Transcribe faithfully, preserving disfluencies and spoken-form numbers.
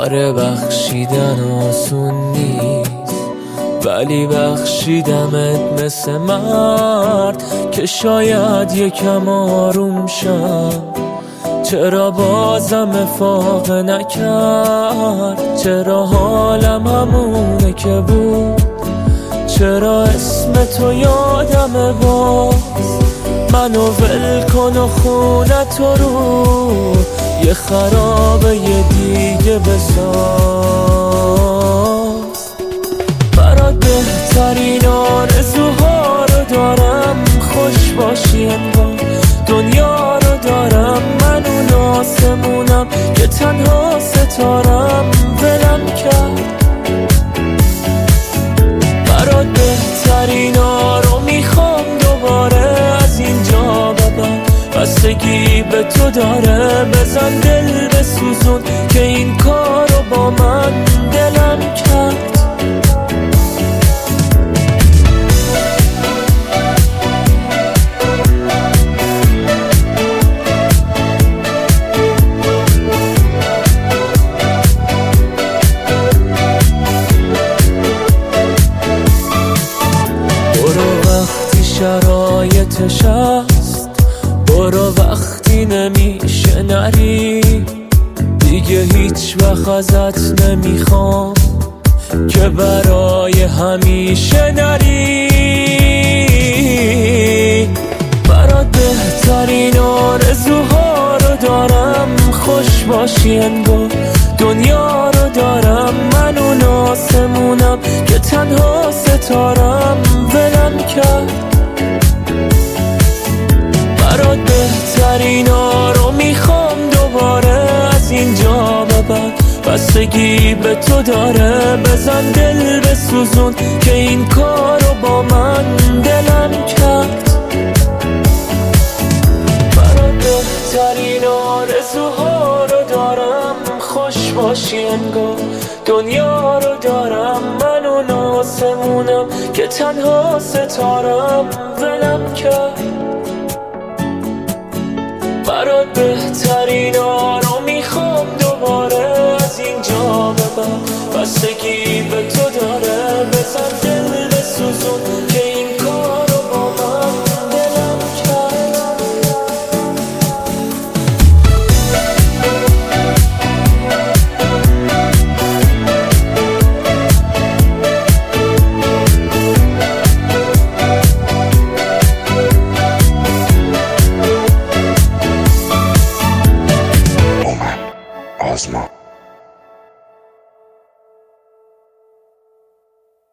آره بخشیدن آسون نیست، ولی بخشیدمت مثل مرد که شاید یکم آروم شم. چرا بازم افاقه نکرد؟ چرا حالم همونه که بود؟ چرا اسم تو یادم باز؟ منو ول کن و خونه تو رو یه خرابه یه دیگه بساز. برات بهترین آرزوها رو دارم، خوش باشی انگار دنیا رو دارم. من اون آسمونم که تنها ستارم ولم کرد. برات بهترین ها رو میخوام دوباره از اینجا به بعد. بستگی به تو داره، بزن دل بسوزون که این کارو با من دلم کرد. شرایطش هست، برو وقتی نمیشه نری. دیگه هیچ وقت ازت نمیخوام که برای همیشه نری. برات بهترین آرزوها رو دارم، خوش باشی انگار دنیا رو دارم. من اون آسمونم که تنها ستارم ولم کرد. برات بهترین ها رو میخوام دوباره از اینجا به بعد. بستگی به تو داره، بزن دل بسوزون که این کارو با من دلم کرد. برات بهترین آرزوها رو دارم، خوش باشی انگار دنیا رو دارم. من اون آسمونم که تنها ستارم ولم کرد. برات بهترین ها رو میخوام دوباره از اینجا به بعد. بستگی به تو داره، بزن دل بسوزون که این کارو با من دلم کرد. Osmo.